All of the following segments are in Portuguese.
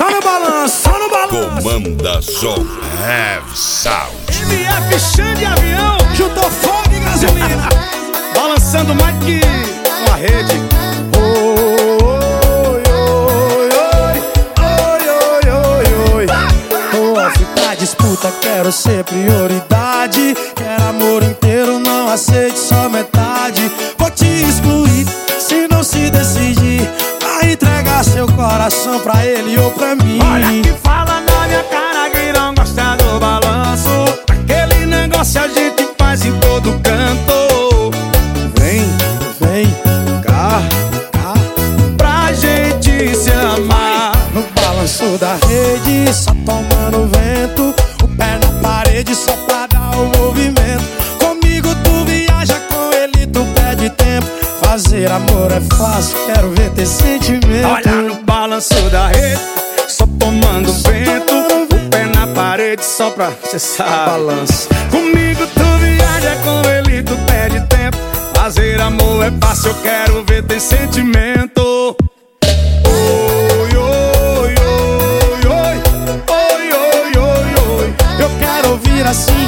Só no balanço, só no balanço. Comanda som Heavy Sound. MF Xande de avião, juntou fogo e gasolina. Balançando mais que uma rede. Pra disputa quero ser prioridade. Quero amor inteiro, não aceite só metade. Vou te excluir se não se decidir. Vai entregar seu coração pra ele ou pra mim. Olha que fala na minha cara que não gosta do balanço. Aquele negócio a gente faz em todo canto. Vem, vem cá, cá, pra gente se amar. No balanço da rede, só tomando vento. O pé na parede só pra dar o movimento. Comigo tu viaja, com ele tu perde tempo. Fazer amor é fácil, quero ver ter sentimento. Olha no balanço da rede, só tomando vento. O pé na parede só pra, cê sabe, balanço. Comigo tu viaja, com ele tu perde tempo. Fazer amor é fácil, eu quero ver ter sentimento. Oi, oi, oi, oi, oi, oi, oi, oi. Eu quero ouvir assim.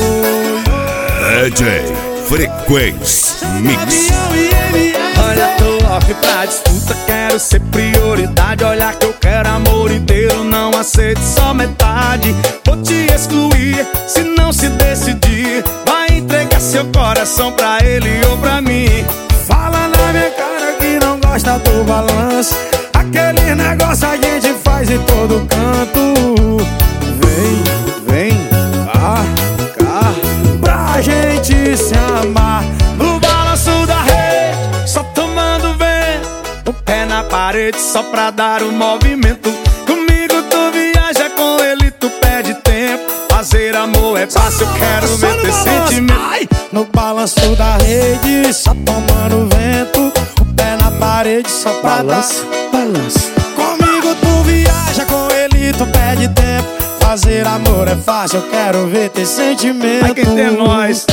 Oi, DJ Frequência Mix. olha, tô off pra disputa, quero ser prioridade. Olha que eu quero amor inteiro, não aceito só metade. Vou te excluir se não se decidir. Vai entregar seu coração pra ele ou pra mim. Fala na minha cara que não gosta do balanço. Aquele negócio a gente faz em todo canto. Vem, vem, cá, cá, pra gente se amar. No balanço da rede, só tomando vento. O pé na parede só pra dar o movimento. Comigo tu viaja, com ele tu perde tempo. Fazer amor é fácil, eu quero ver ter sentimento. Ai, no balanço da rede, só tomando vento. O pé na parede só pra balanço, dar balanço. Comigo tu viaja, com ele tu perde tempo. Fazer amor é fácil, eu quero ver ter sentimento. Ai, quem tem nós.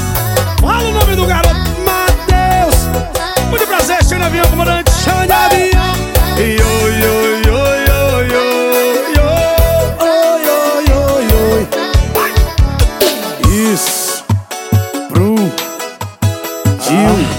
Fala o nome do garoto. Matheus. Muito prazer, Xande de avião, comandante Xande de avião.